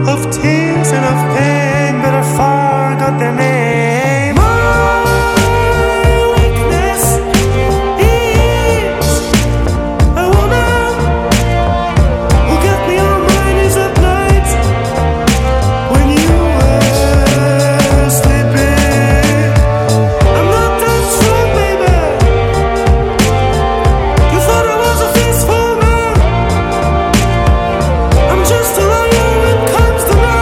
of tears and of pain, but I forgot their name.